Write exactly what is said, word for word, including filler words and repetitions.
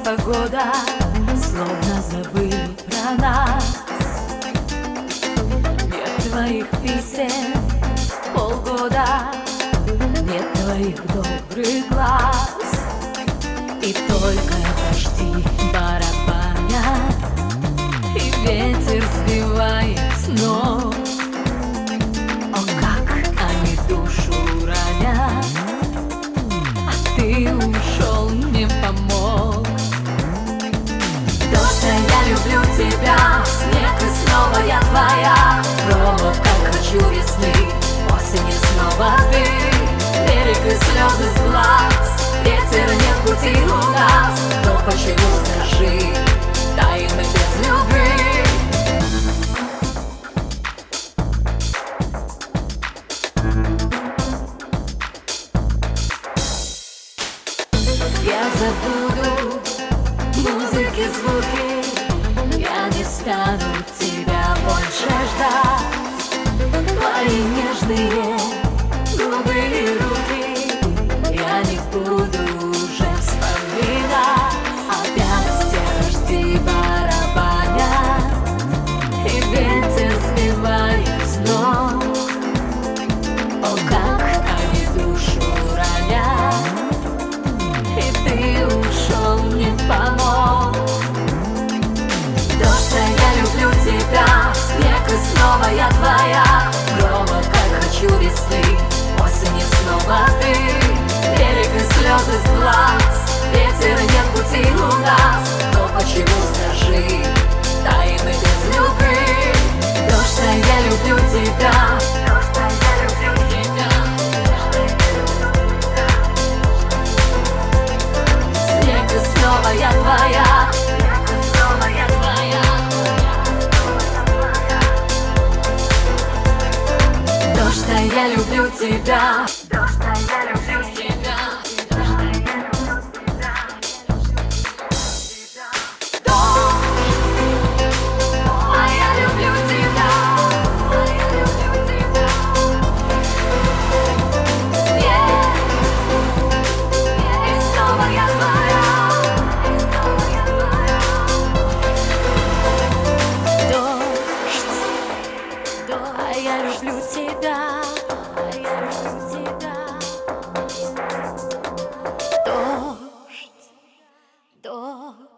погода, словно забыли про нас. Нет твоих писем полгода, нет твоих добрых глаз, и только дожди барабанят, и ветер сбивает с ног. О, как они душу ранят, а ты ушел, не помог. Дождь, я люблю тебя, снег, и снова я твоя. Пробовав, как хочу весны, осени снова ты. Берег и слезы с глаз, ветер, нет пути у нас. Но почему, скажи, таем мы без любви? Я забуду музыки, звуки, я не стану тебя больше ждать. Твои нежные губы и руки я не буду уже вспоминать. Опять те дожди барабанят, и ветер сбивает с ног. О, как они душу ранят, и ты ушел, не помог. Дождь, я люблю тебя, снег, и снова я твоя. Грома, как хочу весны, осени снова ты. Берег и слезы с глаз, ветер, нет пути у нас. Но почему, скажи, таем мы без любви? Дождь, я люблю тебя, дождь, я люблю тебя. Снег, и снова я твоя, снег, и снова я твоя. Дождь, я люблю тебя, дождь, я люблю тебя. Я люблю тебя, я люблю тебя. Дождь, дождь.